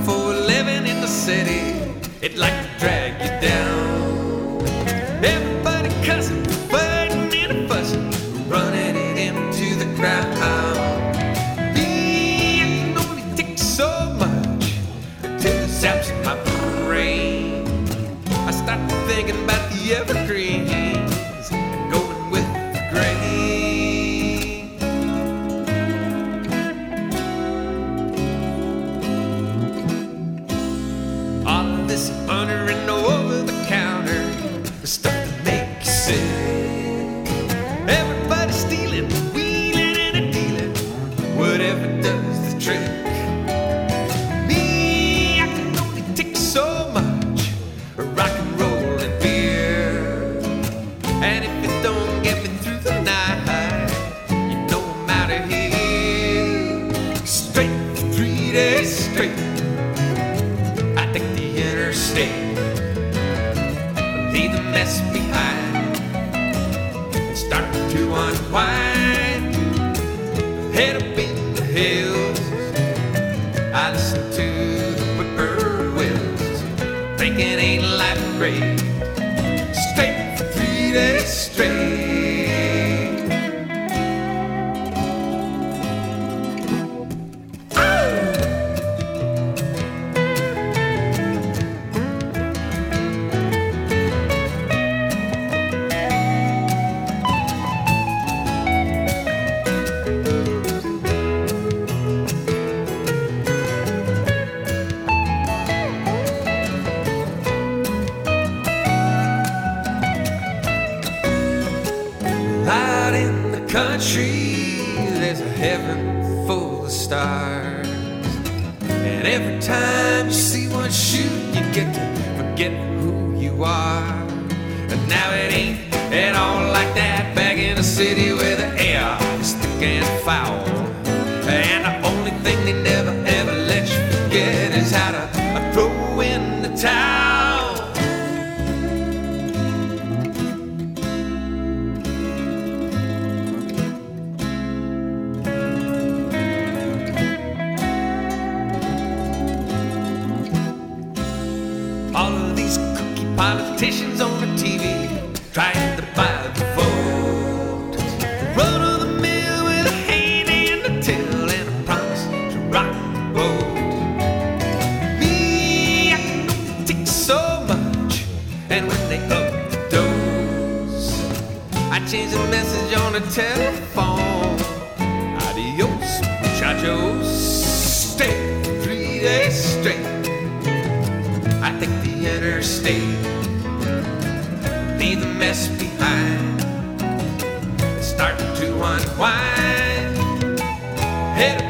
for living in the city. It'd like to drag you down. Everybody cussing, fighting and fussing, running it into the ground. Me, I can only take so much till it zaps in my brain. I start thinking about the evergreens and going with the grain. All of this under and over the counter, the stuff that makes you sick. Everybody stealing, wheeling and a dealing, whatever does the trick. Me, I can only take so much rock and roll and beer, and if it don't get me through the night, you know I'm out of here. Straight for 3 days straight, I take the interstate, leave the mess behind, and start to unwind. Head up in the hills, I listen to the whippoorwills, thinking ain't life great. Straight for 3 days straight. Out in the country, there's a heaven full of stars, and every time you see one shoot, you get to forget who you are. And now it ain't at all like that back in the city where the air is thick and foul, and the only thing they never ever let you forget is how to throw in the towel. All of these cookie politicians on the TV trying to buy the vote, run of the mill with a hand in the till and a promise to rock the boat. Me, I can only take so much, and when they up the dose, I change the message on the telephone. Adios, muchachos. Stay 3 days straight, I take the interstate, leave the mess behind, start to unwind. Head